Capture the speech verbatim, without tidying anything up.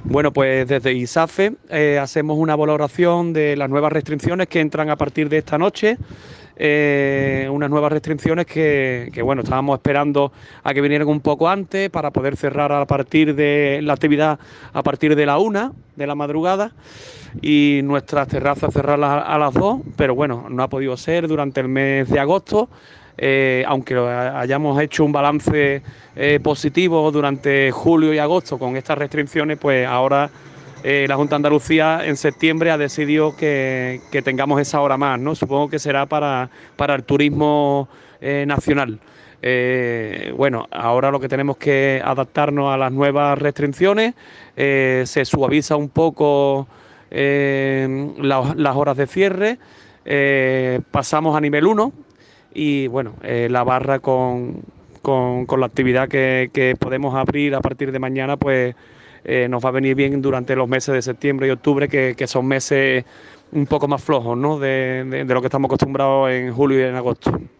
Bueno, pues desde ISAFE eh, hacemos una valoración de las nuevas restricciones que entran a partir de esta noche. Eh, unas nuevas restricciones que, que, bueno, estábamos esperando a que vinieran un poco antes para poder cerrar a partir de la actividad a partir de la una de la madrugada y nuestras terrazas cerrarlas a, a las dos, pero bueno, no ha podido ser durante el mes de agosto. Eh, aunque hayamos hecho un balance eh, positivo durante julio y agosto con estas restricciones, pues ahora eh, la Junta de Andalucía en septiembre ha decidido que, que tengamos esa hora más, ¿no? Supongo que será para, para el turismo eh, nacional. Eh, bueno, ahora lo que tenemos que adaptarnos a las nuevas restricciones, eh, se suaviza un poco eh, la, las horas de cierre, eh, pasamos a nivel uno y bueno, eh, la barra con, con, con la actividad que, que podemos abrir a partir de mañana, pues eh, nos va a venir bien durante los meses de septiembre y octubre, que, que son meses un poco más flojos, ¿no? de, de, de lo que estamos acostumbrados en julio y en agosto.